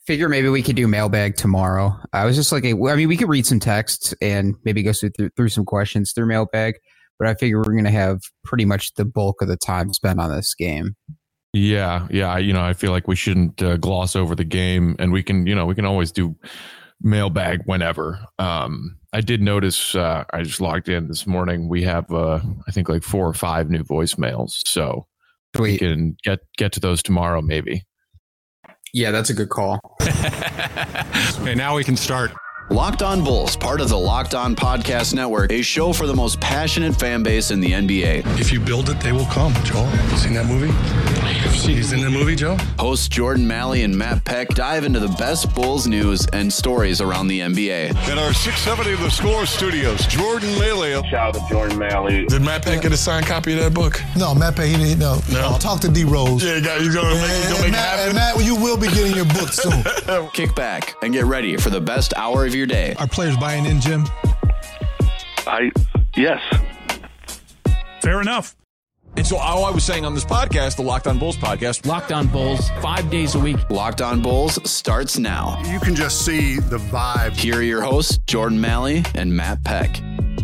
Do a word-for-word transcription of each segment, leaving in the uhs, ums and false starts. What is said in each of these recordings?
Figure maybe we could do mailbag tomorrow. I was just like, I mean, we could read some texts and maybe go through, through some questions through mailbag, but I figure we're going to have pretty much the bulk of the time spent on this game. Yeah, yeah. You know, I feel like we shouldn't uh, gloss over the game, and we can, you know, we can always do mailbag whenever. Um, I did notice, uh, I just logged in this morning. We have, uh, I think, like four or five new voicemails, so Sweet. we can get get to those tomorrow, maybe. Yeah, that's a good call. Okay, now we can start. Locked On Bulls, part of the Locked On Podcast Network, a show for the most passionate fan base in the N B A. If you build it, they will come, Joel. You seen that movie? He's in the movie, Joe? Hosts Jordan Malley and Matt Peck dive into the best Bulls news and stories around the N B A. In our six seventy The Score studios, Jordan Malley. Shout out to Jordan Malley. Did Matt Peck get a signed copy of that book? No, Matt Peck, he didn't. No. No. Uh, talk to D Rose. Yeah, he's going to make, he's gonna make Matt, it happen. And Matt, you will be getting your book soon. Kick back and get ready for the best hour of your day. Are players buying in, Jim? I, yes. Fair enough. And so all I was saying on this podcast, the Locked On Bulls podcast. Locked On Bulls, five days a week. Locked On Bulls starts now. You can just see the vibe. Here are your hosts, Jordan Malley and Matt Peck.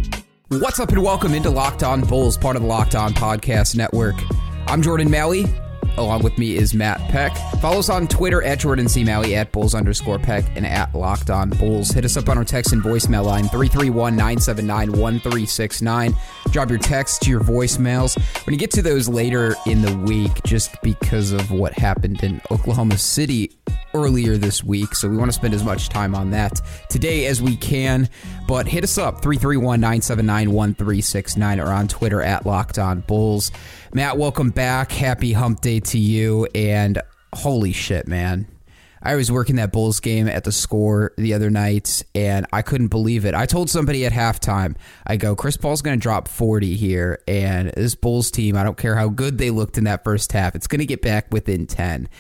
What's up and welcome into Locked On Bulls, part of the Locked On Podcast Network. I'm Jordan Malley. Along with me is Matt Peck. Follow us on Twitter at Jordan C. Malley, at Bulls underscore Peck, and at Locked On Bulls. Hit us up on our text and voicemail line, three three one, nine seven nine, one three six nine. Drop your text to your voicemails. We're going to get to those later in the week just because of what happened in Oklahoma City earlier this week, so we want to spend as much time on that today as we can. But hit us up, three three one, nine seven nine, one three six nine, or on Twitter at Locked On Bulls. Matt, welcome back. Happy hump day to you. And holy shit, man. I was working that Bulls game at the Score the other night, and I couldn't believe it. I told somebody at halftime, I go, Chris Paul's going to drop forty here, and this Bulls team, I don't care how good they looked in that first half, it's going to get back within ten.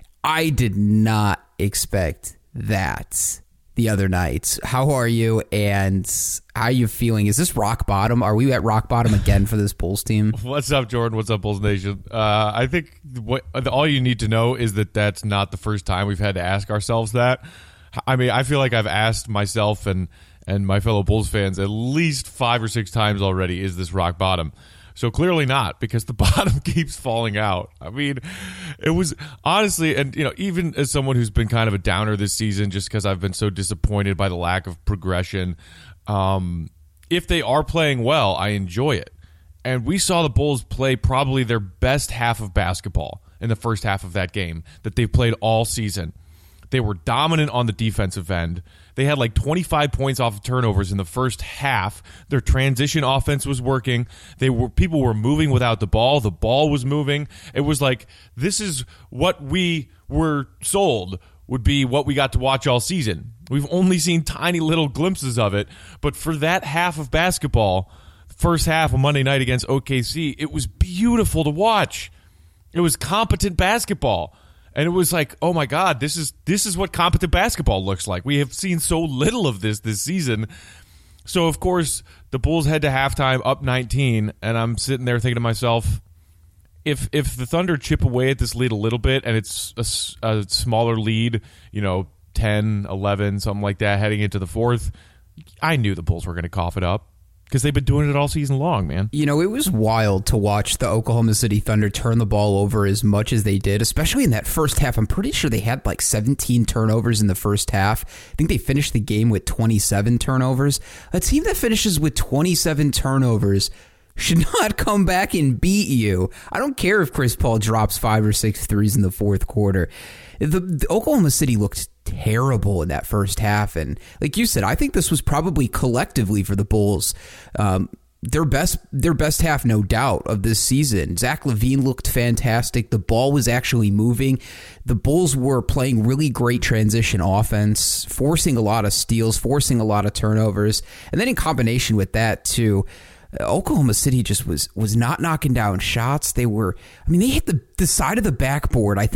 I did not expect that the other night. How are you, and how are you feeling? Is this rock bottom? Are we at rock bottom again for this Bulls team? What's up, Jordan? What's up, Bulls Nation? Uh, I think what all you need to know is that that's not the first time we've had to ask ourselves that. I mean, I feel like I've asked myself and, and my fellow Bulls fans at least five or six times already, is this rock bottom? So clearly not, because the bottom keeps falling out. I mean, it was honestly, and you know, even as someone who's been kind of a downer this season, just because I've been so disappointed by the lack of progression, um, if they are playing well, I enjoy it. And we saw the Bulls play probably their best half of basketball in the first half of that game that they've played all season. They were dominant on the defensive end. They had like twenty-five points off of turnovers in the first half. Their transition offense was working. They were people were moving without the ball. The ball was moving. It was like, this is what we were sold would be what we got to watch all season. We've only seen tiny little glimpses of it, but for that half of basketball, first half of Monday night against O K C, it was beautiful to watch. It was competent basketball. And it was like, oh my God, this is this is what competent basketball looks like. We have seen so little of this this season. So, of course, the Bulls head to halftime up nineteen, and I'm sitting there thinking to myself, if if the Thunder chip away at this lead a little bit, and it's a, a smaller lead, you know, ten, eleven, something like that, heading into the fourth, I knew the Bulls were going to cough it up. Because they've been doing it all season long, man. You know, it was wild to watch the Oklahoma City Thunder turn the ball over as much as they did, especially in that first half. I'm pretty sure they had like seventeen turnovers in the first half. I think they finished the game with twenty-seven turnovers. A team that finishes with twenty-seven turnovers should not come back and beat you. I don't care if Chris Paul drops five or six threes in the fourth quarter. The, the Oklahoma City looked terrible in that first half, and like you said, I think this was probably collectively for the Bulls um, their best their best half, no doubt, of this season. Zach LaVine looked fantastic. The ball was actually moving. The Bulls were playing really great transition offense, forcing a lot of steals, forcing a lot of turnovers, and then in combination with that too, Oklahoma City just was was not knocking down shots. They were, I mean, they hit the, the side of the backboard, I think,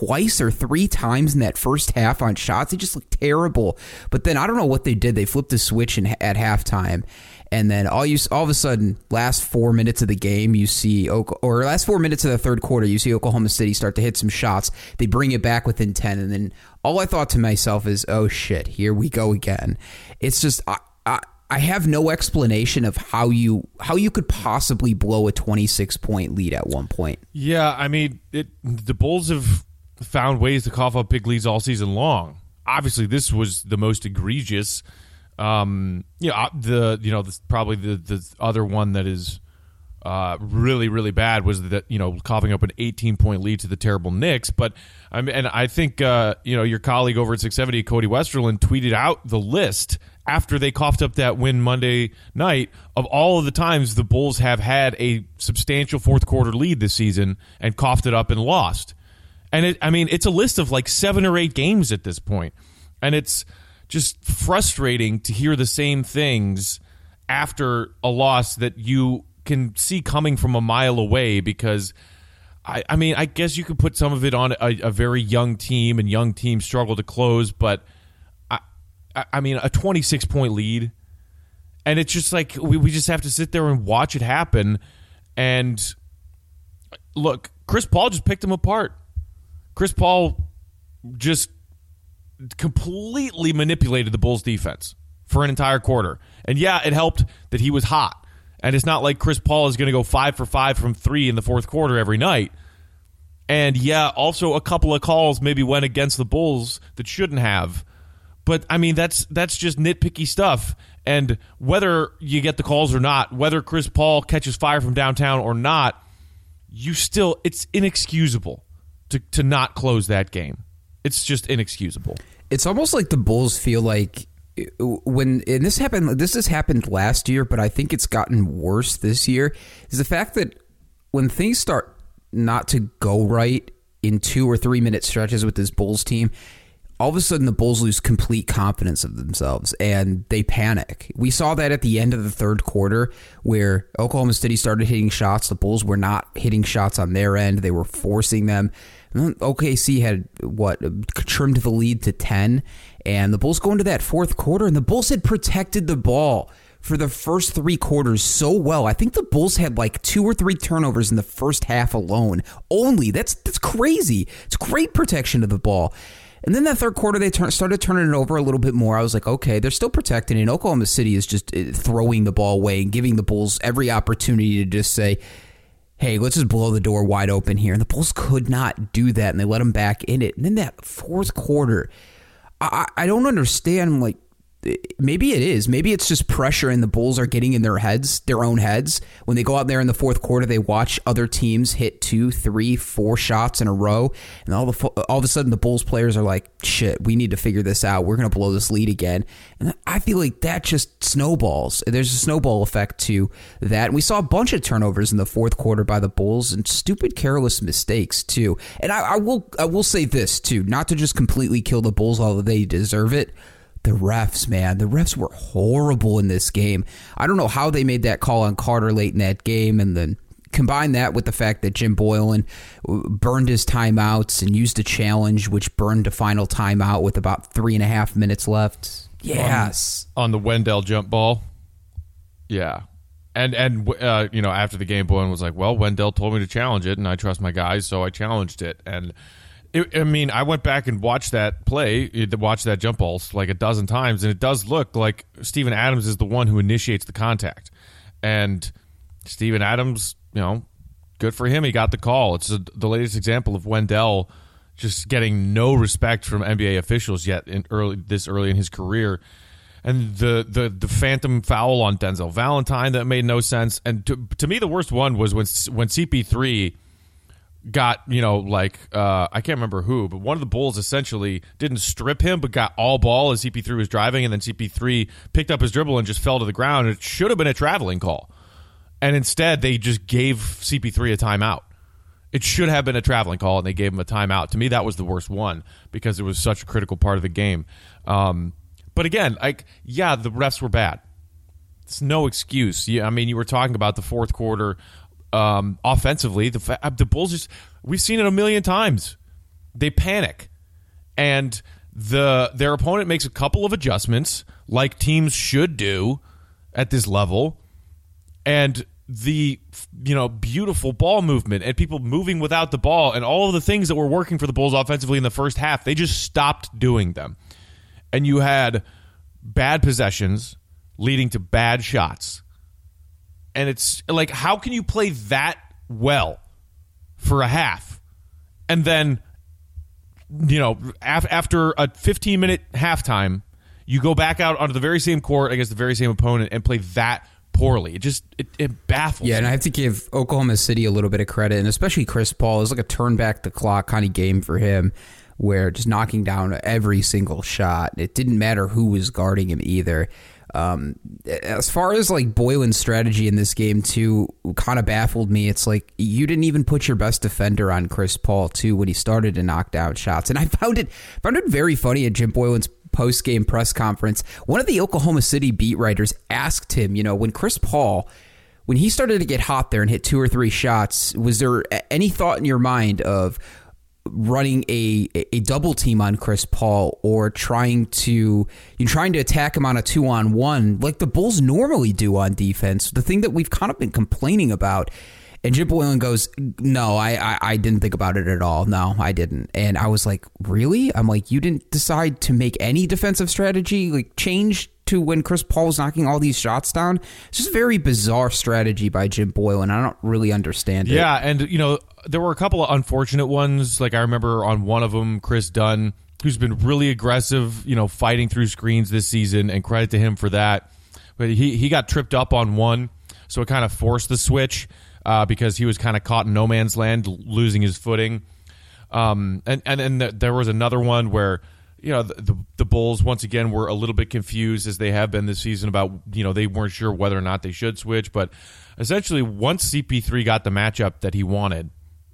twice or three times in that first half on shots. They just looked terrible. But then I don't know what they did. They flipped the switch in, at halftime. And then all you all of a sudden, last four minutes of the game, you see, or last four minutes of the third quarter, you see Oklahoma City start to hit some shots. They bring it back within ten, and then all I thought to myself is, "Oh shit, here we go again." It's just I, I, I have no explanation of how you how you could possibly blow a twenty-six point lead at one point. Yeah, I mean, it, the Bulls have found ways to cough up big leads all season long. Obviously, this was the most egregious. Um, you know, the you know the, probably the the other one that is uh, really really bad was that you know coughing up an eighteen point lead to the terrible Knicks. But I mean, and I think uh, you know your colleague over at six seventy, Cody Westerland, tweeted out the list after they coughed up that win Monday night of all of the times the Bulls have had a substantial fourth quarter lead this season and coughed it up and lost. And it, I mean, it's a list of like seven or eight games at this point, and it's just frustrating to hear the same things after a loss that you can see coming from a mile away because, I, I mean, I guess you could put some of it on a, a very young team and young teams struggle to close, but I, I, I mean, a twenty-six point lead, and it's just like we, we just have to sit there and watch it happen. And look, Chris Paul just picked him apart. Chris Paul just completely manipulated the Bulls defense for an entire quarter. And yeah, it helped that he was hot. And it's not like Chris Paul is going to go five for five from three in the fourth quarter every night. And yeah, also a couple of calls maybe went against the Bulls that shouldn't have. But I mean, that's that's just nitpicky stuff. And whether you get the calls or not, whether Chris Paul catches fire from downtown or not, you still, it's inexcusable to, to not close that game. It's just inexcusable. It's almost like the Bulls feel like when, and this happened, this has happened last year, but I think it's gotten worse this year, is the fact that when things start not to go right in two or three minute stretches with this Bulls team, all of a sudden the Bulls lose complete confidence of themselves and they panic. We saw that at the end of the third quarter where Oklahoma City started hitting shots. The Bulls were not hitting shots on their end. They were forcing them. O K C had, what, trimmed the lead to ten, and the Bulls go into that fourth quarter, and the Bulls had protected the ball for the first three quarters so well. I think the Bulls had like two or three turnovers in the first half alone. Only. That's that's crazy. It's great protection of the ball. And then that third quarter, they turn, started turning it over a little bit more. I was like, okay, they're still protecting it. And Oklahoma City is just throwing the ball away and giving the Bulls every opportunity to just say, hey, let's just blow the door wide open here. And the Bulls could not do that, and they let them back in it. And then that fourth quarter, I, I don't understand, like, maybe it is. Maybe it's just pressure and the Bulls are getting in their heads, their own heads. When they go out there in the fourth quarter, they watch other teams hit two, three, four shots in a row. And all, the, all of a sudden the Bulls players are like, shit, we need to figure this out. We're going to blow this lead again. And I feel like that just snowballs. There's a snowball effect to that. And we saw a bunch of turnovers in the fourth quarter by the Bulls and stupid, careless mistakes too. And I, I will I will say this too, not to just completely kill the Bulls, although they deserve it. The refs, man. The refs were horrible in this game. I don't know how they made that call on Carter late in that game, and then combine that with the fact that Jim Boylan burned his timeouts and used a challenge, which burned a final timeout with about three and a half minutes left. Yes. On, on the Wendell jump ball. Yeah. And, and uh, you know, after the game, Boylan was like, well, Wendell told me to challenge it, and I trust my guys, so I challenged it. And It, I mean, I went back and watched that play, watched that jump ball like a dozen times, and it does look like Steven Adams is the one who initiates the contact. And Steven Adams, you know, good for him. He got the call. It's a, the latest example of Wendell just getting no respect from N B A officials yet in early this early in his career. And the the the phantom foul on Denzel Valentine that made no sense. And to, to me, the worst one was when when C P three got, you know, like, uh, I can't remember who, but one of the Bulls essentially didn't strip him, but got all ball as C P three was driving, and then C P three picked up his dribble and just fell to the ground. It should have been a traveling call. And instead, they just gave C P three a timeout. It should have been a traveling call, and they gave him a timeout. To me, that was the worst one because it was such a critical part of the game. Um, but again, like, yeah, the refs were bad. It's no excuse. Yeah, I mean, you were talking about the fourth quarter. Um, offensively, the the Bulls just, we've seen it a million times. they panic. And the their opponent makes a couple of adjustments, like teams should do at this level. And the, you know, beautiful ball movement and people moving without the ball and all of the things that were working for the Bulls offensively in the first half, they just stopped doing them. And you had bad possessions leading to bad shots. And it's like, how can you play that well for a half? And then, you know, af- after a fifteen-minute halftime, you go back out onto the very same court against the very same opponent and play that poorly. It just it, it baffles Yeah, and me. I have to give Oklahoma City a little bit of credit, and especially Chris Paul. It was like a turn back the clock kind of game for him, where just knocking down every single shot. It didn't matter who was guarding him either. Um, as far as like Boylan's strategy in this game too, kind of baffled me. It's like you didn't even put your best defender on Chris Paul too when he started to knock down shots, and I found it found it very funny at Jim Boylan's post-game press conference. One of the Oklahoma City beat writers asked him, you know, when Chris Paul, when he started to get hot there and hit two or three shots, was there any thought in your mind of running a a double team on Chris Paul or trying to you know, trying to attack him on a two on one like the Bulls normally do on defense? The thing that we've kind of been complaining about. And Jim Boylan goes, no, I, I I didn't think about it at all. No, I didn't. And I was like, really? I'm like, you didn't decide to make any defensive strategy, like change to when Chris Paul was knocking all these shots down? It's just a very bizarre strategy by Jim Boylan. I don't really understand it. Yeah, and, you know, there were a couple of unfortunate ones. Like, I remember on one of them, Chris Dunn, who's been really aggressive, you know, fighting through screens this season, and credit to him for that. But he, he got tripped up on one, so it kind of forced the switch. Uh, because he was kind of caught in no man's land, losing his footing. Um, and and, and th- there was another one where, you know, the, the, the Bulls, once again, were a little bit confused, as they have been this season, about, you know, they weren't sure whether or not they should switch. But essentially, once C P three got the matchup that he wanted,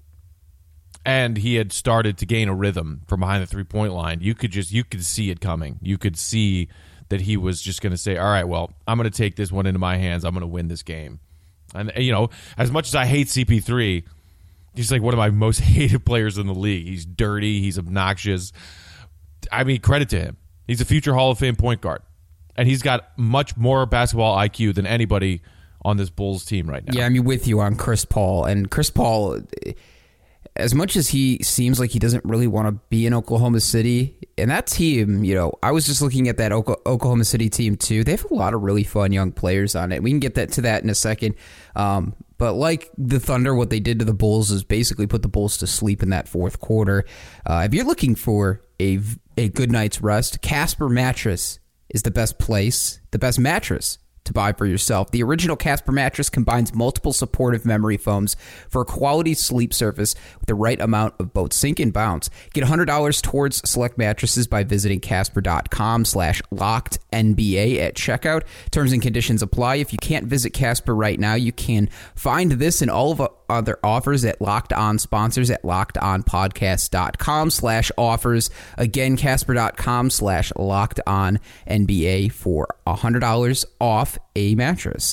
and he had started to gain a rhythm from behind the three-point line, you could just, you could see it coming. You could see that he was just going to say, all right, well, I'm going to take this one into my hands. I'm going to win this game. And, you know, as much as I hate C P three, he's like one of my most hated players in the league. He's dirty. He's obnoxious. I mean, credit to him. He's a future Hall of Fame point guard. And he's got much more basketball I Q than anybody on this Bulls team right now. Yeah, I'm with you on Chris Paul. And Chris Paul, as much as he seems like he doesn't really want to be in Oklahoma City, and that team, you know, I was just looking at that Oklahoma City team too. They have a lot of really fun young players on it. We can get that to that in a second. Um, but like the Thunder, what they did to the Bulls is basically put the Bulls to sleep in that fourth quarter. Uh, if you're looking for a, a good night's rest, Casper Mattress is the best place, the best mattress to buy for yourself. The original Casper mattress combines multiple supportive memory foams for a quality sleep surface with the right amount of both sink and bounce. Get one hundred dollars towards select mattresses by visiting casper.com slash locked NBA at checkout. Terms and conditions apply. If you can't visit Casper right now, you can find this and all of other offers at Locked On sponsors at lockedonpodcast.com slash offers. Again, casper.com slash locked on NBA for one hundred dollars off a mattress.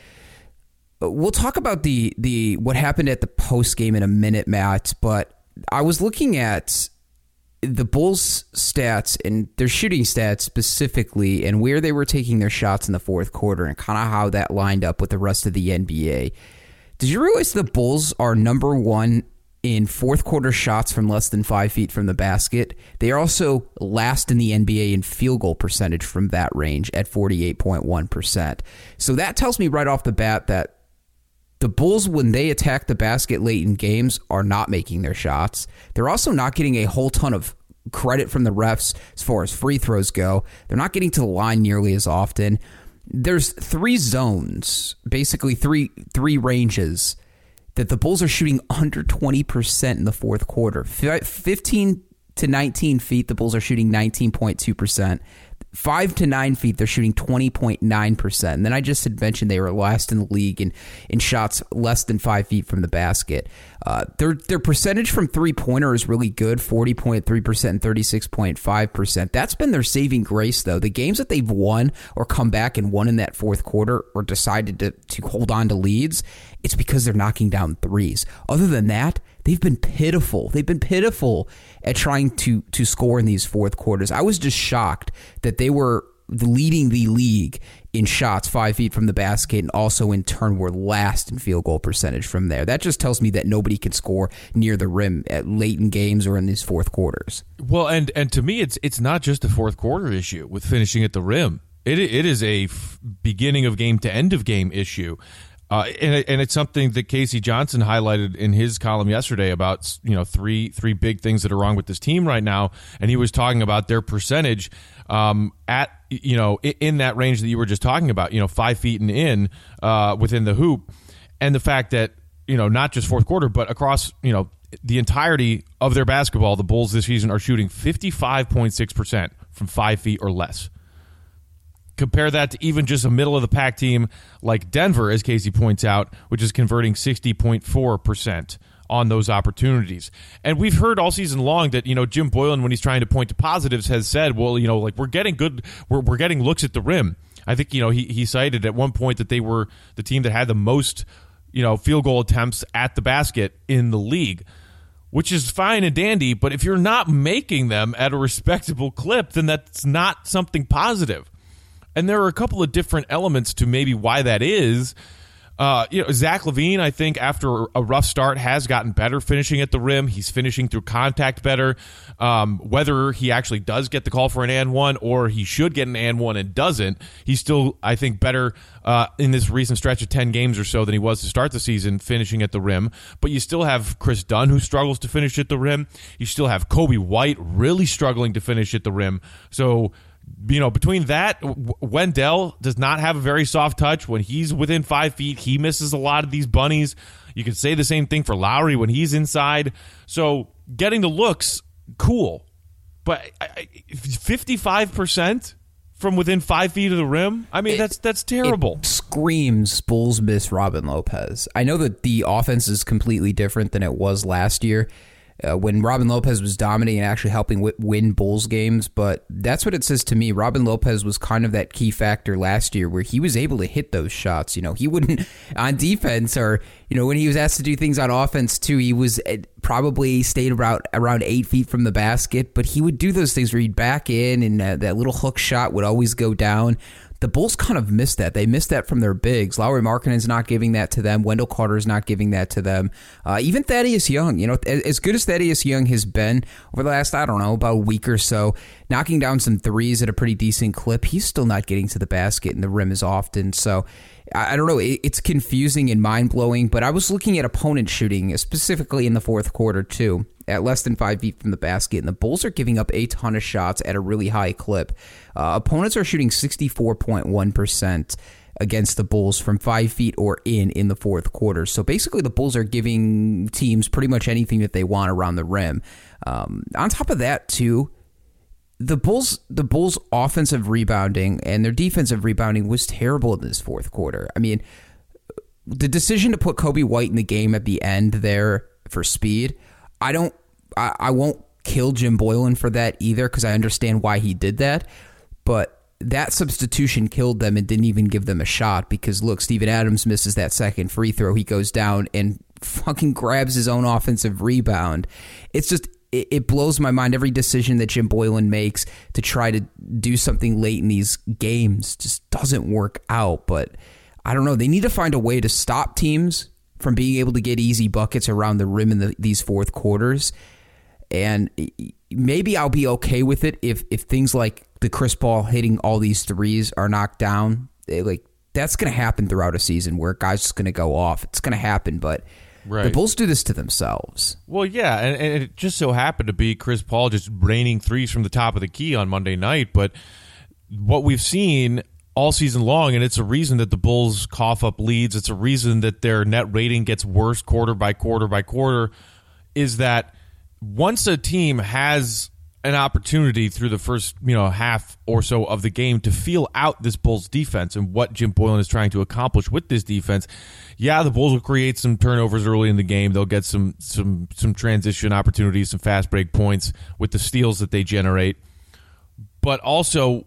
We'll talk about the the what happened at the post game in a minute, Matt, but I was looking at the Bulls stats and their shooting stats specifically and where they were taking their shots in the fourth quarter and kind of how that lined up with the rest of the N B A. Did you realize the Bulls are number one in fourth quarter shots from less than five feet from the basket? They are also last in the N B A in field goal percentage from that range at forty-eight point one percent. So that tells me right off the bat that the Bulls, when they attack the basket late in games, are not making their shots. They're also not getting a whole ton of credit from the refs as far as free throws go. They're not getting to the line nearly as often. There's three zones, basically three three ranges, that the Bulls are shooting under twenty percent in the fourth quarter. fifteen to nineteen feet, the Bulls are shooting nineteen point two percent. five to nine feet, they're shooting twenty point nine percent. And then I just had mentioned they were last in the league in, in shots less than five feet from the basket. Uh, their their percentage from three-pointer is really good, forty point three percent and thirty-six point five percent. That's been their saving grace, though. The games that they've won or come back and won in that fourth quarter or decided to, to hold on to leads, it's because they're knocking down threes. Other than that, they've been pitiful. They've been pitiful at trying to to score in these fourth quarters. I was just shocked that they were leading the league in shots five feet from the basket, and also in turn were last in field goal percentage from there. That just tells me that nobody can score near the rim at late in games or in these fourth quarters. Well, and and to me, it's it's not just a fourth quarter issue with finishing at the rim. It it is a f- beginning of game to end of game issue. Uh, and, it, and it's something that Casey Johnson highlighted in his column yesterday about, you know, three three big things that are wrong with this team right now. And he was talking about their percentage um, at, you know, in, in that range that you were just talking about, you know, five feet and in uh, within the hoop. And the fact that, you know, not just fourth quarter, but across, you know, the entirety of their basketball, the Bulls this season are shooting fifty-five point six percent from five feet or less. Compare that to even just a middle-of-the-pack team like Denver, as Casey points out, which is converting sixty point four percent on those opportunities. And we've heard all season long that, you know, Jim Boylen, when he's trying to point to positives, has said, well, you know, like we're getting good, we're, we're getting looks at the rim. I think, you know, he, he cited at one point that they were the team that had the most, you know, field goal attempts at the basket in the league, which is fine and dandy. But if you're not making them at a respectable clip, then that's not something positive. And there are a couple of different elements to maybe why that is. Uh, you know, Zach LaVine, I think, after a rough start, has gotten better finishing at the rim. He's finishing through contact better. Um, whether he actually does get the call for an and one or he should get an and one and doesn't, he's still, I think, better uh, in this recent stretch of ten games or so than he was to start the season finishing at the rim. But you still have Chris Dunn, who struggles to finish at the rim. You still have Kobe White really struggling to finish at the rim. So, you know, between that, Wendell does not have a very soft touch. When he's within five feet, he misses a lot of these bunnies. You could say the same thing for Lowry when he's inside. So getting the looks, cool. But fifty-five percent from within five feet of the rim? I mean, it, that's that's terrible. It screams Bulls miss Robin Lopez. I know that the offense is completely different than it was last year, Uh, when Robin Lopez was dominating and actually helping w- win Bulls games, but that's what it says to me. Robin Lopez was kind of that key factor last year where he was able to hit those shots. You know, he wouldn't on defense, or, you know, when he was asked to do things on offense too, he was probably stayed about around eight feet from the basket, but he would do those things where he'd back in and uh, that little hook shot would always go down. The Bulls kind of missed that. They missed that from their bigs. Lauri Markkanen's not giving that to them. Wendell Carter's not giving that to them. Uh, even Thaddeus Young, you know, as good as Thaddeus Young has been over the last, I don't know, about a week or so, knocking down some threes at a pretty decent clip, he's still not getting to the basket and the rim as often. So I, I don't know. It, it's confusing and mind-blowing, but I was looking at opponent shooting, specifically in the fourth quarter too, at less than five feet from the basket, and the Bulls are giving up a ton of shots at a really high clip. Uh, opponents are shooting sixty-four point one percent against the Bulls from five feet or in in the fourth quarter. So basically the Bulls are giving teams pretty much anything that they want around the rim. Um, on top of that, too, the Bulls the Bulls' offensive rebounding and their defensive rebounding was terrible in this fourth quarter. I mean, the decision to put Kobe White in the game at the end there for speed, I don't, I, I won't kill Jim Boylen for that either, because I understand why he did that. But that substitution killed them and didn't even give them a shot, because look, Steven Adams misses that second free throw. He goes down and fucking grabs his own offensive rebound. It's just, it, it blows my mind. Every decision that Jim Boylen makes to try to do something late in these games just doesn't work out. But I don't know. They need to find a way to stop teams from being able to get easy buckets around the rim in the, these fourth quarters. And maybe I'll be okay with it if if things like the Chris Paul hitting all these threes are knocked down. They, like that's going to happen throughout a season where guys just going to go off. It's going to happen, but right. The Bulls do this to themselves. Well, yeah, and, and it just so happened to be Chris Paul just raining threes from the top of the key on Monday night. But what we've seen all season long, and it's a reason that the Bulls cough up leads, it's a reason that their net rating gets worse quarter by quarter by quarter, is that once a team has an opportunity through the first, you know, half or so of the game to feel out this Bulls defense and what Jim Boylen is trying to accomplish with this defense, yeah, the Bulls will create some turnovers early in the game. They'll get some some some transition opportunities, some fast break points with the steals that they generate. But also,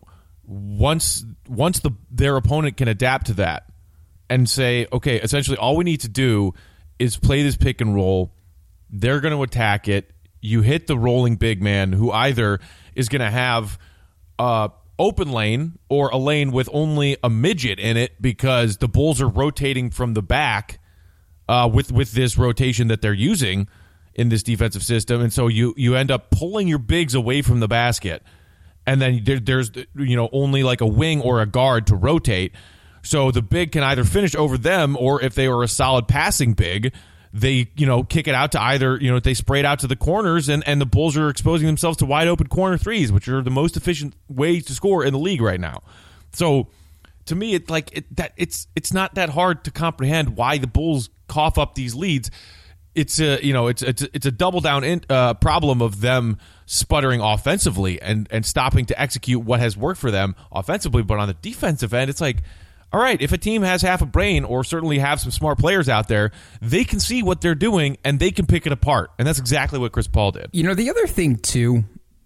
once once the their opponent can adapt to that and say, okay, essentially all we need to do is play this pick and roll They're going to attack it. You hit the rolling big man who either is going to have a open lane or a lane with only a midget in it because the Bulls are rotating from the back uh, with with this rotation that they're using in this defensive system, and so you you end up pulling your bigs away from the basket, and then there, there's you know only like a wing or a guard to rotate, so the big can either finish over them, or if they were a solid passing big, they you know kick it out to either you know they spray it out to the corners, and and the Bulls are exposing themselves to wide open corner threes, which are the most efficient ways to score in the league right now. So to me, it's like it, that it's it's not that hard to comprehend why the Bulls cough up these leads. It's a you know it's it's it's a double down in, uh, problem of them sputtering offensively and and stopping to execute what has worked for them offensively. But on the defensive end, it's like, all right, if a team has half a brain or certainly have some smart players out there, they can see what they're doing and they can pick it apart. And that's exactly what Chris Paul did. You know, the other thing too,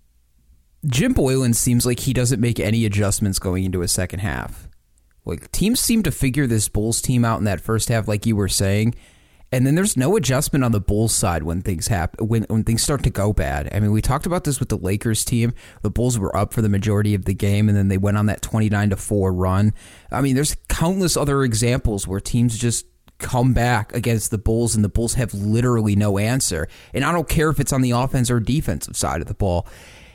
Jim Boylen seems like he doesn't make any adjustments going into a second half. Like teams seem to figure this Bulls team out in that first half, like you were saying. And then there's no adjustment on the Bulls side when things happen, when when things start to go bad. I mean, we talked about this with the Lakers team. The Bulls were up for the majority of the game, and then they went on that twenty-nine to four run. I mean, there's countless other examples where teams just come back against the Bulls, and the Bulls have literally no answer. And I don't care if it's on the offense or defensive side of the ball.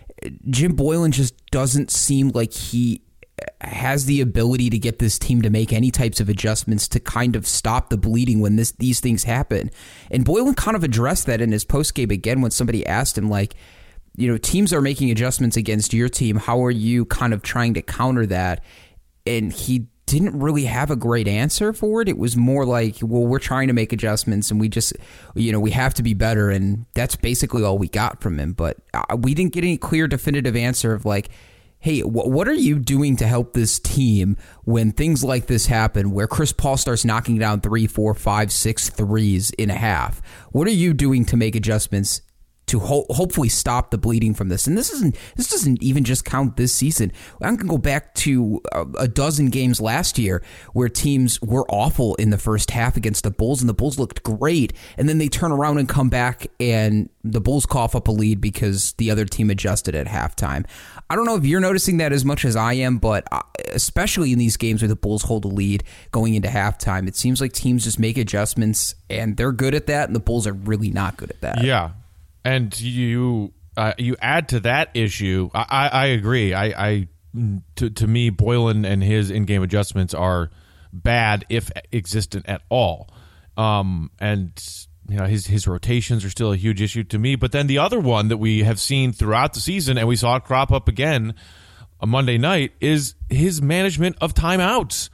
Jim Boylen just doesn't seem like he has the ability to get this team to make any types of adjustments to kind of stop the bleeding when this these things happen. And Boylen kind of addressed that in his postgame again when somebody asked him, like, you know, teams are making adjustments against your team. How are you kind of trying to counter that? And he didn't really have a great answer for it. It was more like, well, we're trying to make adjustments and we just, you know, we have to be better. And that's basically all we got from him. But we didn't get any clear, definitive answer of like, hey, what are you doing to help this team when things like this happen, where Chris Paul starts knocking down three, four, five, six threes in a half? What are you doing to make adjustments to ho- hopefully stop the bleeding from this? And this isn't this doesn't even just count this season. I can go back to a, a dozen games last year where teams were awful in the first half against the Bulls, and the Bulls looked great, and then they turn around and come back, and the Bulls cough up a lead because the other team adjusted at halftime. I don't know if you're noticing that as much as I am, but especially in these games where the Bulls hold a lead going into halftime, it seems like teams just make adjustments, and they're good at that, and the Bulls are really not good at that. Yeah. And you uh, you add to that issue, I, I, I agree. I, I to, to me, Boylen and his in-game adjustments are bad, if existent at all. Um, and you know his his rotations are still a huge issue to me. But then the other one that we have seen throughout the season, and we saw it crop up again on Monday night, is his management of timeouts.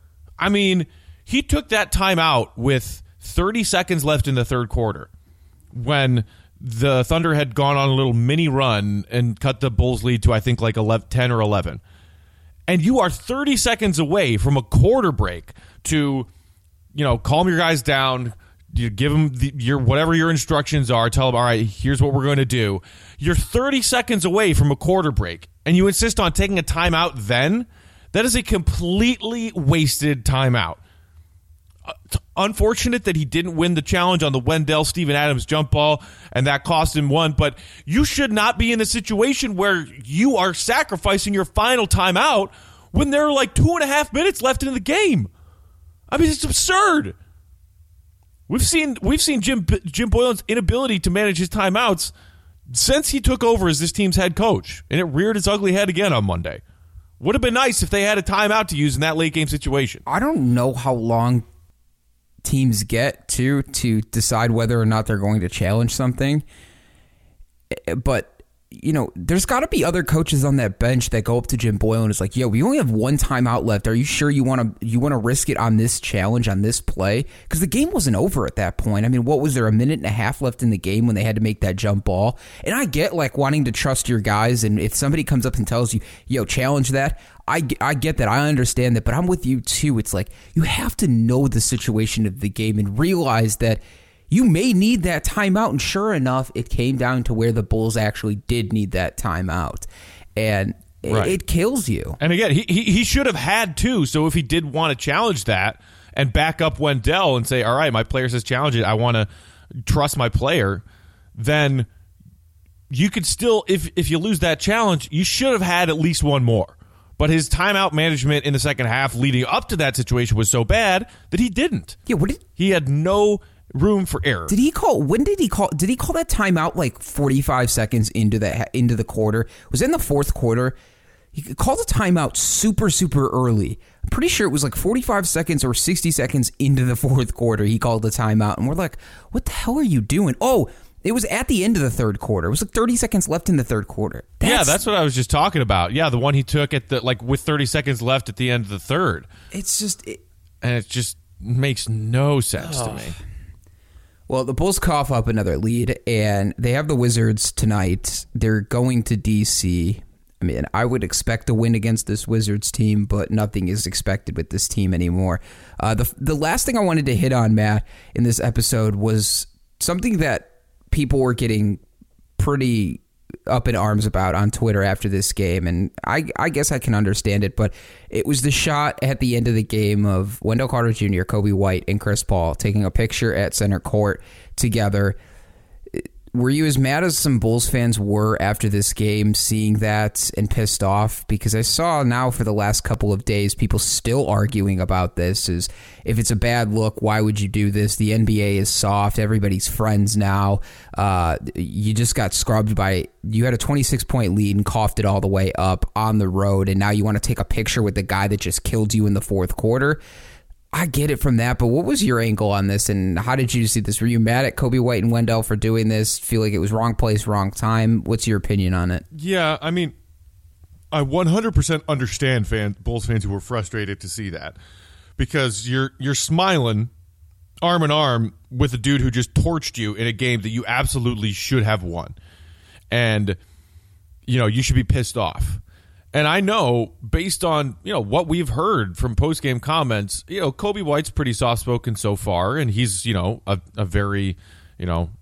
I mean, he took that timeout with thirty seconds left in the third quarter when the Thunder had gone on a little mini run and cut the Bulls lead to, I think, like eleven, ten or eleven. And you are thirty seconds away from a quarter break to, you know, calm your guys down, you give them the, your whatever your instructions are, tell them, all right, here's what we're going to do. You're thirty seconds away from a quarter break, and you insist on taking a timeout then? That is a completely wasted timeout. Unfortunate that he didn't win the challenge on the Wendell Steven Adams jump ball, and that cost him one, but you should not be in a situation where you are sacrificing your final timeout when there are like two and a half minutes left in the game. I mean, it's absurd. We've seen we've seen Jim Jim Boylen's inability to manage his timeouts since he took over as this team's head coach, and it reared its ugly head again on Monday. Would have been nice if they had a timeout to use in that late game situation. I don't know how long teams get to to decide whether or not they're going to challenge something, but you know, there's got to be other coaches on that bench that go up to Jim Boylen and is like, yo, we only have one timeout left. Are you sure you want to you want to risk it on this challenge, on this play? Because the game wasn't over at that point. I mean, what was there, a minute and a half left in the game when they had to make that jump ball? And I get like wanting to trust your guys, and if somebody comes up and tells you, yo, challenge that, I, I get that. I understand that, but I'm with you too. It's like you have to know the situation of the game and realize that you may need that timeout, and sure enough, it came down to where the Bulls actually did need that timeout, and it, right. it kills you. And again, he, he he should have had two, so if he did want to challenge that and back up Wendell and say, all right, my player says challenge it, I want to trust my player, then you could still, if if you lose that challenge, you should have had at least one more. But his timeout management in the second half leading up to that situation was so bad that he didn't. Yeah, what did he had no room for error. Did he call? When did he call? Did he call that timeout like forty-five seconds into the into the quarter? Was it in the fourth quarter? He called a timeout super super early. I'm pretty sure it was like forty-five seconds or sixty seconds into the fourth quarter. He called the timeout, and we're like, "What the hell are you doing?" Oh. It was at the end of the third quarter. It was like thirty seconds left in the third quarter. That's, yeah, that's what I was just talking about. Yeah, the one he took at the like with thirty seconds left at the end of the third. It's just, it, and it just makes no sense oh. to me. Well, the Bulls cough up another lead, and they have the Wizards tonight. They're going to D C. I mean, I would expect a win against this Wizards team, but nothing is expected with this team anymore. Uh, the the last thing I wanted to hit on, Matt, in this episode was something that people were getting pretty up in arms about on Twitter after this game, and I, I guess I can understand it, but it was the shot at the end of the game of Wendell Carter Junior, Kobe White, and Chris Paul taking a picture at center court together. Were you as mad as some Bulls fans were after this game, seeing that and pissed off? Because I saw now for the last couple of days people still arguing about this. Is if it's a bad look, why would you do this? The N B A is soft. Everybody's friends now. Uh, you just got scrubbed by. You had a twenty-six point lead and coughed it all the way up on the road, and now you want to take a picture with the guy that just killed you in the fourth quarter. I get it from that, but what was your angle on this, and how did you see this? Were you mad at Kobe White and Wendell for doing this? Feel like it was wrong place, wrong time? What's your opinion on it? Yeah, I mean, I one hundred percent understand fan, Bulls fans who were frustrated to see that, because you're you're smiling arm in arm with a dude who just torched you in a game that you absolutely should have won, and you know you should be pissed off. And I know, based on you know what we've heard from post-game comments, you know Kobe White's pretty soft-spoken so far, and he's you know a, a very you know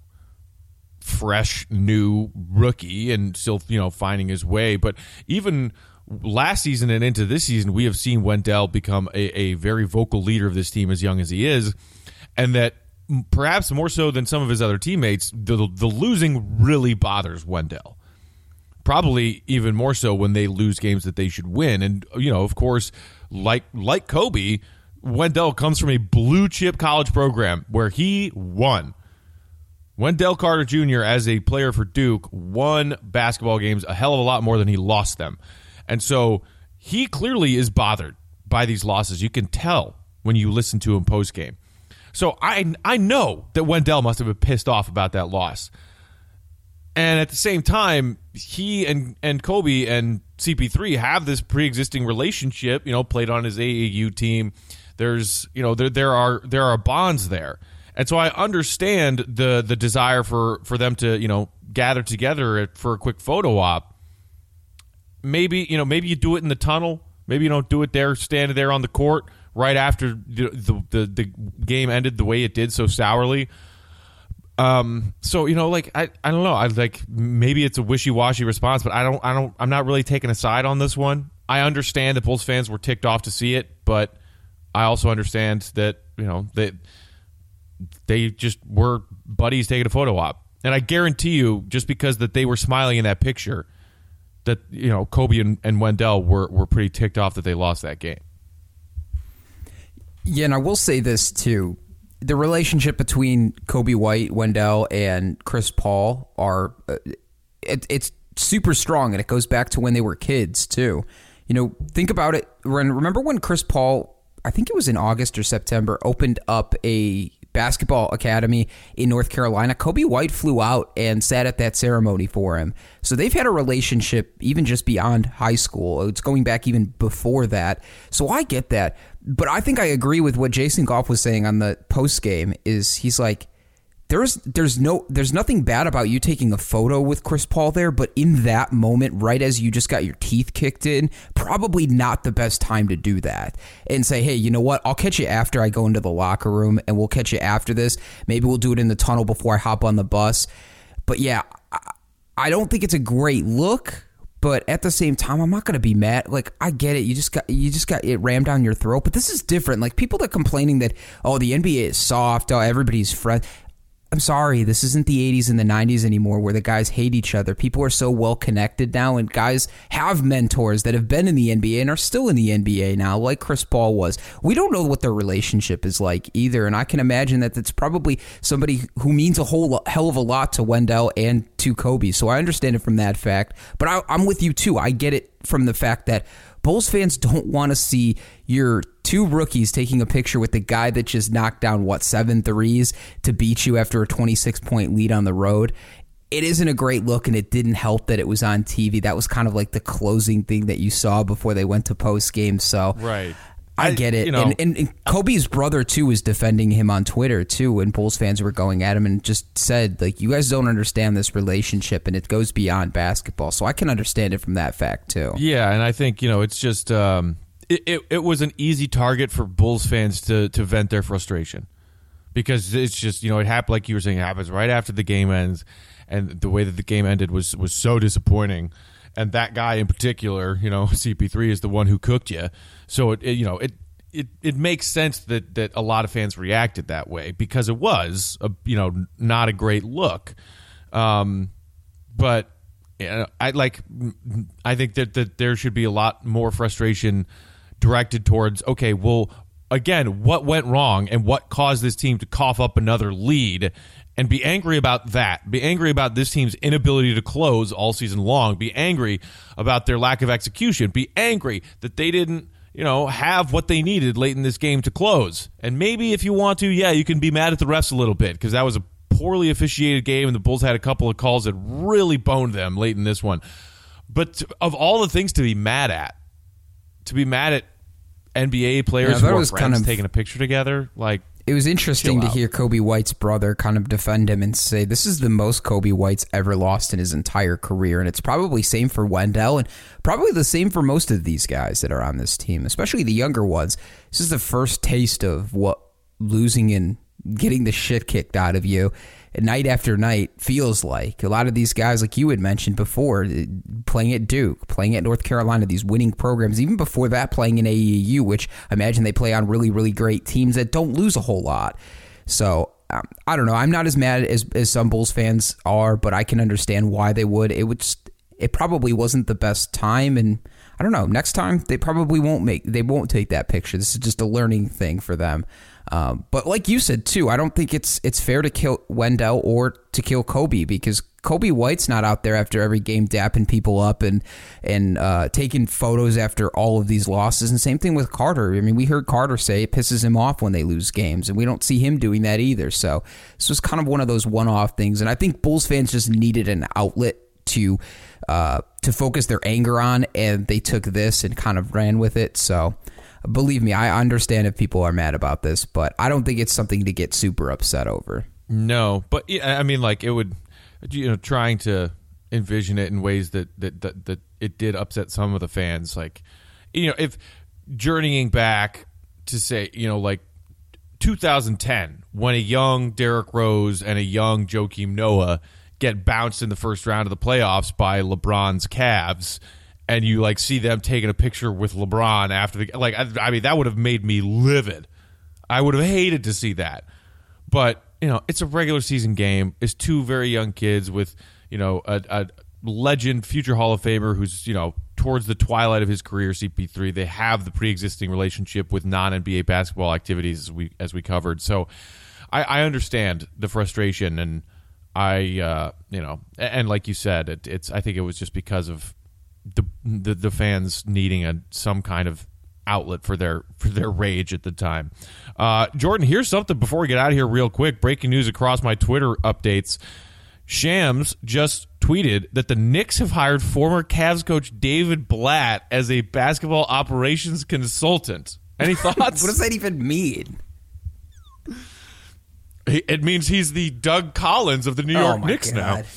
fresh new rookie and still you know finding his way. But even last season and into this season, we have seen Wendell become a, a very vocal leader of this team as young as he is, and that perhaps more so than some of his other teammates, the the losing really bothers Wendell. Probably even more so when they lose games that they should win. And, you know, of course, like like Kobe, Wendell comes from a blue-chip college program where he won. Wendell Carter Junior, as a player for Duke, won basketball games a hell of a lot more than he lost them. And so he clearly is bothered by these losses. You can tell when you listen to him post-game. So I, I know that Wendell must have been pissed off about that loss. And at the same time, he and, and Kobe and C P three have this pre-existing relationship, you know, played on his A A U team. There's, you know, there there are there are bonds there. And so I understand the the desire for, for them to, you know, gather together for a quick photo op. Maybe, you know, maybe you do it in the tunnel. Maybe you don't do it there, standing there on the court right after the the, the, the game ended the way it did so sourly. Um, so, you know, like, I, I don't know. I like, maybe it's a wishy-washy response, but I don't, I don't, I'm not really taking a side on this one. I understand that Bulls fans were ticked off to see it, but I also understand that, you know, that they just were buddies taking a photo op. And I guarantee you, just because that they were smiling in that picture, that, you know, Kobe and, and Wendell were, were pretty ticked off that they lost that game. Yeah, and I will say this, too. The relationship between Kobe White, Wendell, and Chris Paul are uh, it, it's super strong, and it goes back to when they were kids too. You know, think about it. Remember when Chris Paul, I think it was in August or September, opened up a basketball academy in North Carolina? Kobe White flew out and sat at that ceremony for him. So they've had a relationship even just beyond high school. It's going back even before that. So I get that. But I think I agree with what Jason Goff was saying on the post game. Is he's like, there's there's no there's nothing bad about you taking a photo with Chris Paul there, but in that moment, right as you just got your teeth kicked in, probably not the best time to do that. And say, hey, you know what? I'll catch you after I go into the locker room, and we'll catch you after this. Maybe we'll do it in the tunnel before I hop on the bus. But yeah, I, I don't think it's a great look. But at the same time, I'm not going to be mad. Like, I get it. You just got you just got it rammed down your throat. But this is different. Like, people that are complaining that, oh, the N B A is soft. Oh, everybody's friends. I'm sorry, this isn't the eighties and the nineties anymore where the guys hate each other. People are so well connected now, and guys have mentors that have been in the N B A and are still in the N B A now, like Chris Paul was. We don't know what their relationship is like either, and I can imagine that it's probably somebody who means a whole lo- hell of a lot to Wendell and to Kobe, so I understand it from that fact. But I, I'm with you, too. I get it from the fact that Bulls fans don't want to see your two rookies taking a picture with the guy that just knocked down, what, seven threes to beat you after a twenty-six point lead on the road. It isn't a great look, and it didn't help that it was on T V. That was kind of like the closing thing that you saw before they went to post-game. So right. I get it. I, you know, and, and, and Kobe's brother, too, was defending him on Twitter, too, and Bulls fans were going at him and just said, like, you guys don't understand this relationship, and it goes beyond basketball. So I can understand it from that fact, too. Yeah, and I think, you know, it's just um, it, it, it was an easy target for Bulls fans to, to vent their frustration because it's just, you know, it happened, like you were saying, it happens right after the game ends, and the way that the game ended was, was so disappointing. And that guy in particular, you know, C P three is the one who cooked you. So, it, it, you know, it, it it makes sense that, that a lot of fans reacted that way because it was, a, you know, not a great look. Um, but you know, I like, I think that, that there should be a lot more frustration directed towards, okay, well, again, what went wrong and what caused this team to cough up another lead? And be angry about that. Be angry about this team's inability to close all season long. Be angry about their lack of execution. Be angry that they didn't, you know, have what they needed late in this game to close. And maybe if you want to, yeah, you can be mad at the refs a little bit because that was a poorly officiated game and the Bulls had a couple of calls that really boned them late in this one. But to, of all the things to be mad at, to be mad at N B A players yeah, who are was friends kind of, taking a picture together, like, it was interesting to out. hear Kobe White's brother kind of defend him and say this is the most Kobe White's ever lost in his entire career, and it's probably same for Wendell and probably the same for most of these guys that are on this team, especially the younger ones. This is the first taste of what losing and getting the shit kicked out of you night after night feels like. A lot of these guys, like you had mentioned before, playing at Duke, playing at North Carolina, these winning programs, even before that playing in A A U, which I imagine they play on really, really great teams that don't lose a whole lot. So um, I don't know. I'm not as mad as, as some Bulls fans are, but I can understand why they would. It would. Just, it probably wasn't the best time, and I don't know. Next time they probably won't make. They won't take that picture. This is just a learning thing for them. Um, but like you said too, I don't think it's it's fair to kill Wendell or to kill Kobe because Kobe White's not out there after every game dapping people up and and uh, taking photos after all of these losses. And same thing with Carter. I mean, we heard Carter say it pisses him off when they lose games, and we don't see him doing that either. So this was kind of one of those one-off things. And I think Bulls fans just needed an outlet to uh, to focus their anger on, and they took this and kind of ran with it. So. Believe me, I understand if people are mad about this, but I don't think it's something to get super upset over. No, but yeah, I mean, like it would, you know, trying to envision it in ways that that that, that it did upset some of the fans. Like, you know, if journeying back to say, you know, like two thousand ten, when a young Derrick Rose and a young Joakim Noah get bounced in the first round of the playoffs by LeBron's Cavs. And you like see them taking a picture with LeBron after the like. I, I mean, that would have made me livid. I would have hated to see that. But you know, it's a regular season game. It's two very young kids with you know a, a legend, future Hall of Famer who's you know towards the twilight of his career. C P three. They have the pre-existing relationship with non-N B A basketball activities as we as we covered. So I, I understand the frustration, and I uh, you know, and like you said, it, it's. I think it was just because of. The, the the fans needing a some kind of outlet for their for their rage at the time. Uh, Jordan, here's something before we get out of here real quick. Breaking news across my Twitter updates. Shams just tweeted that the Knicks have hired former Cavs coach David Blatt as a basketball operations consultant. Any thoughts? What does that even mean? It means he's the Doug Collins of the New York oh Knicks God. now.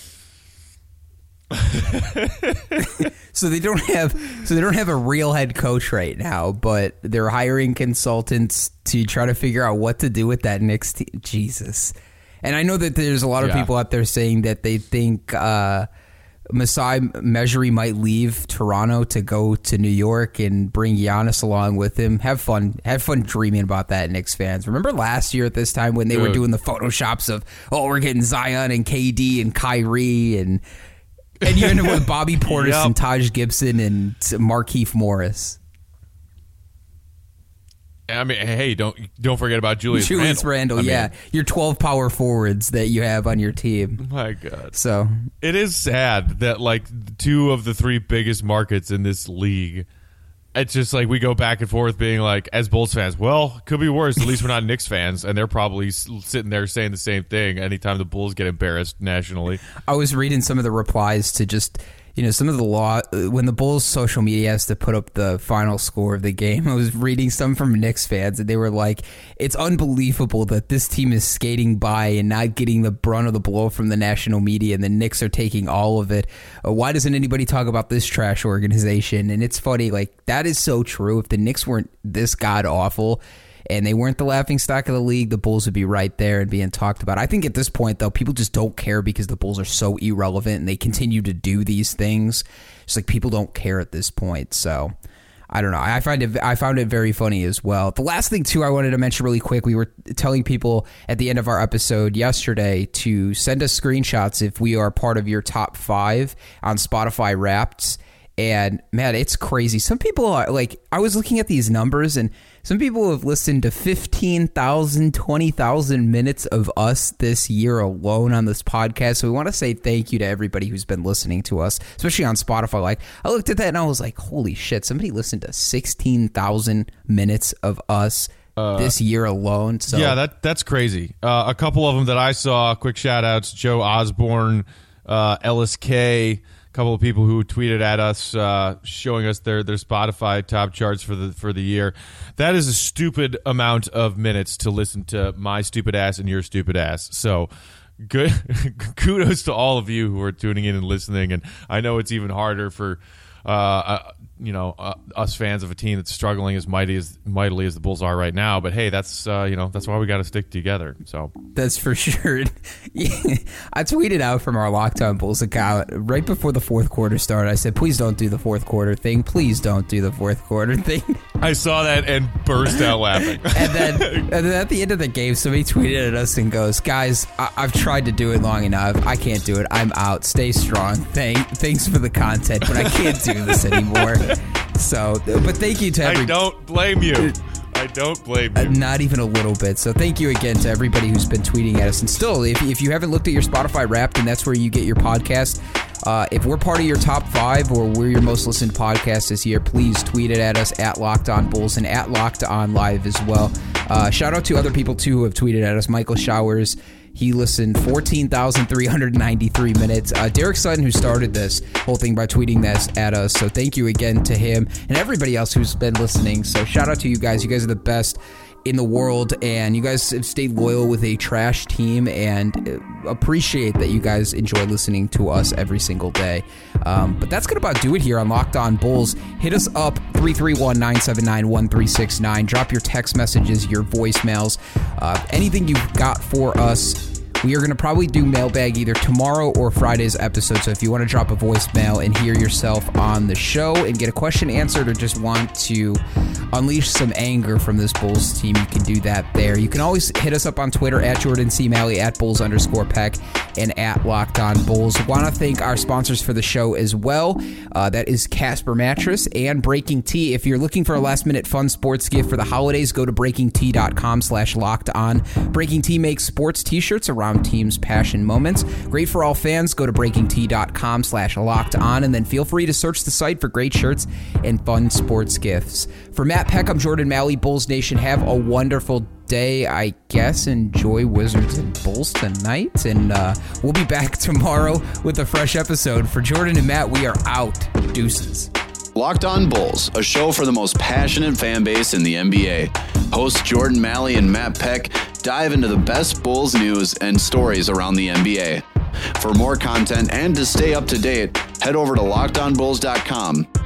so they don't have so they don't have a real head coach right now, but they're hiring consultants to try to figure out what to do with that Knicks team. Jesus. And I know that there's a lot of yeah. people out there saying that they think uh, Masai Ujiri might leave Toronto to go to New York and bring Giannis along with him. Have fun. Have fun dreaming about that, Knicks fans. Remember last year at this time when they Dude. were doing the photoshops of, oh, we're getting Zion and K D and Kyrie and and you ended up with Bobby Portis yep. and Taj Gibson and Markieff Morris. I mean, hey, don't don't forget about Julius, Julius Randle. Randle, yeah. mean, your twelve power forwards that you have on your team. My God. So it is sad that, like, two of the three biggest markets in this league, it's just like we go back and forth being like, as Bulls fans, well, could be worse. At least we're not Knicks fans, and they're probably sitting there saying the same thing anytime the Bulls get embarrassed nationally. I was reading some of the replies to just... You know, some of the law, when the Bulls' social media has to put up the final score of the game, I was reading some from Knicks fans, and they were like, it's unbelievable that this team is skating by and not getting the brunt of the blow from the national media, and the Knicks are taking all of it. Uh, why doesn't anybody talk about this trash organization? And it's funny, like, that is so true. If the Knicks weren't this god-awful, and they weren't the laughingstock of the league, the Bulls would be right there and being talked about. I think at this point, though, people just don't care because the Bulls are so irrelevant and they continue to do these things. It's like people don't care at this point. So I don't know. I find it I found it very funny as well. The last thing, too, I wanted to mention really quick, we were telling people at the end of our episode yesterday to send us screenshots if we are part of your top five on Spotify Wrapped. And, man, it's crazy. Some people are like, I was looking at these numbers, and some people have listened to fifteen thousand, twenty thousand minutes of us this year alone on this podcast. So we want to say thank you to everybody who's been listening to us, especially on Spotify. Like, I looked at that and I was like, holy shit, somebody listened to sixteen thousand minutes of us uh, this year alone. So yeah, that that's crazy. Uh, a couple of them that I saw, quick shout outs, Joe Osborne, uh, Ellis K, a couple of people who tweeted at us, uh, showing us their, their Spotify top charts for the for the year. That is a stupid amount of minutes to listen to my stupid ass and your stupid ass. So good kudos to all of you who are tuning in and listening. And I know it's even harder for uh, uh, you know uh, us fans of a team that's struggling as mighty as mightily as the Bulls are right now. But hey, that's uh, you know that's why we got to stick together. So that's for sure. I tweeted out from our Locked On Bulls account right before the fourth quarter started. I said, please don't do the fourth quarter thing. Please don't do the fourth quarter thing. I saw that and burst out laughing. and then and then at the end of the game, somebody tweeted at us and goes, guys, I- I've tried to do it long enough. I can't do it. I'm out. Stay strong. Thank- thanks for the content, but I can't do this anymore. So, but thank you to everybody. I don't blame you. I don't blame you. Not even a little bit. So thank you again to everybody who's been tweeting at us. And still, if, if you haven't looked at your Spotify Wrapped, and that's where you get your podcast, uh, if we're part of your top five or we're your most listened podcast this year, please tweet it at us at Locked On Bulls and at Locked On Live as well. Uh, shout out to other people, too, who have tweeted at us. Michael Showers, he listened fourteen thousand three hundred ninety-three minutes. Uh, Derek Sutton, who started this whole thing by tweeting this at us. So thank you again to him and everybody else who's been listening. So shout out to you guys. You guys are the best in the world, and you guys have stayed loyal with a trash team, and appreciate that you guys enjoy listening to us every single day. Um, but that's going to about do it here on Locked On Bulls. Hit us up, three three one, nine seven nine, one three six nine. Drop your text messages, your voicemails, uh, anything you've got for us. We are going to probably do mailbag either tomorrow or Friday's episode. So if you want to drop a voicemail and hear yourself on the show and get a question answered, or just want to unleash some anger from this Bulls team, you can do that there. You can always hit us up on Twitter at Jordan C. Malley, at Bulls underscore Peck, and at Locked On Bulls. Want to thank our sponsors for the show as well. Uh, that is Casper Mattress and Breaking Tea. If you're looking for a last minute fun sports gift for the holidays, go to breaking tea dot com slash locked on. Breaking Tea makes sports t-shirts around teams' passion moments. Great for all fans. Go to breaking tea dot com slash locked on, and then feel free to search the site for great shirts and fun sports gifts. For Matt Peck, I'm Jordan Malley. Bulls Nation, have a wonderful day, I guess. Enjoy Wizards and Bulls tonight, and uh, we'll be back tomorrow with a fresh episode. For Jordan and Matt, we are out. Deuces. Locked On Bulls, a show for the most passionate fan base in the N B A. Hosts Jordan Malley and Matt Peck dive into the best Bulls news and stories around the N B A. For more content and to stay up to date, head over to locked on bulls dot com.